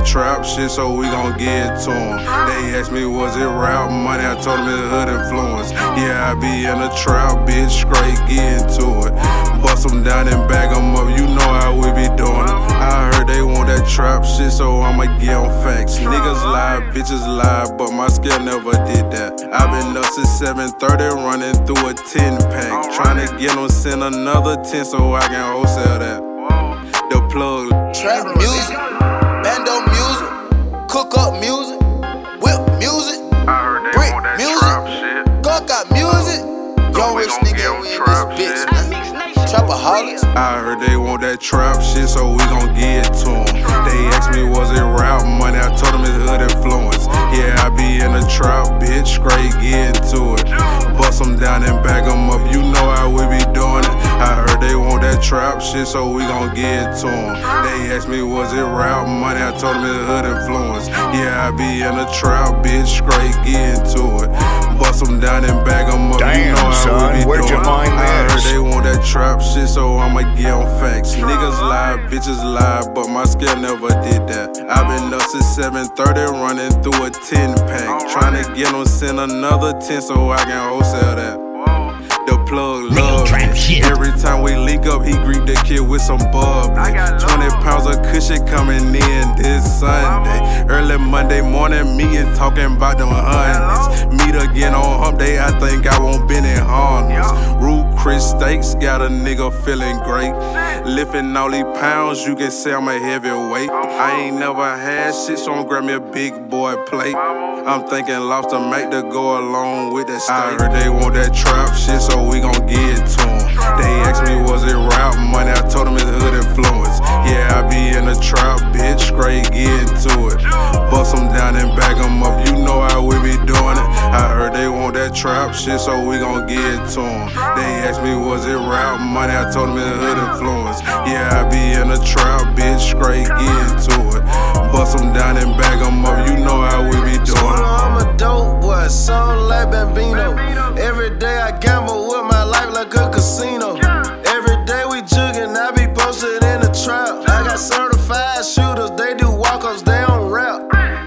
that trap shit, so we gon' get to 'em. They asked me, was it rap money? I told them it's hood influence. Yeah, I be in the trap, bitch, straight getting to it. Bust them down and bag them up, you know how we be doing it. I heard they want that trap shit, so I'ma get on facts. Niggas lie, bitches lie, but my skill never did that. I been up since 7:30, running through a 10-pack. Tryna get them, send another 10 so I can wholesale that. The plug. Trap music, bando music, cook up music, whip music, brick music, gun got music. Young rich nigga, we in this bitch, man. Trapaholics. I heard they want that trap shit, so we gon' get to 'em. They asked me, was it rap money? I told them it's hood influence. Yeah, I be in the trap, bitch, straight getting to it. Bust them down and bag them up, you know how we be doing it. I heard they want that trap shit, so we gon' get to 'em. They asked me, was it rap money? I told them it's hood influence. Yeah, I be in the trap, bitch, straight getting to it. Bust them down and bag them up, you know how son, we be where'd doing you find it. I heard this? they want that trap shit, so I'ma get on facts. Niggas lie, bitches lie, but my skill never did that. I been up since 7:30, running through a 10-pack. Tryna get them, send another 10 so I can wholesale that. The plug love me. Every time we link up, he greet the kid with some bubbly. 20 pounds of cushion coming in this Sunday. Early Monday morning, me and talking about them hundreds. Meet again on hump day, I think I won't been in harness. Root Chris Steaks got a nigga feeling great. Lifting all these pounds, you can say I'm a heavyweight. I ain't never had shit, so I'm grab me a big boy plate. I'm thinking lobster make to go along with that steak. I heard they want that trap shit, so we gon' get to 'em. They asked me, was it rap money? I told them it's hood influence. Yeah, I be in the trap, bitch, straight getting to it. Bust them down and bag them up, you know how we be doing it. I heard they want that trap shit, so we gon' get to 'em. They asked me, was it rap money? I told them it's hood influence. Yeah, I be in the trap, bitch, straight getting to it. Bust them down and bag them up, you know how we be doing it. I'm a dope boy, sound like Bambino. Every day I gamble with my life like a casino. Every day we juggin', I be posted in the trap. I got certified shooters, they do walk-ups, they don't rap.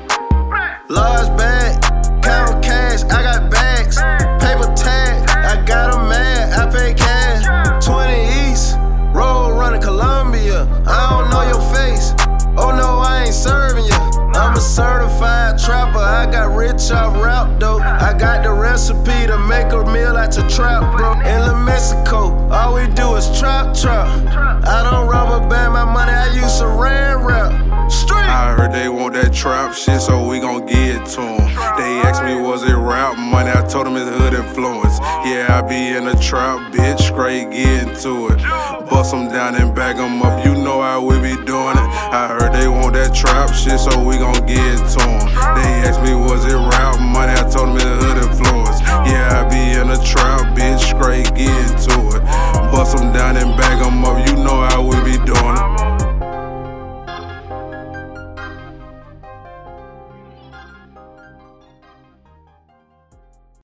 Large bag, count cash, I got bags, paper tag, I got 'em mad, I pay cash. 20 East, road running Columbia, I don't know your face, oh no I ain't serving ya. I'm a certified trapper, I got rich off rap though. I got the recipe to make a meal at your trap, bro. In La Mexico, all we do is trap. I don't rubber band my money, I use saran wrap. Street. I heard they want that trap shit, so we gon' get to 'em. They asked me, was it rap money? I told them it's hood influence. Yeah, I be in the trap, bitch, straight getting to it. Bust them down and bag them up, you know how we be doing it. I heard they want that trap shit, so we gon' get to 'em.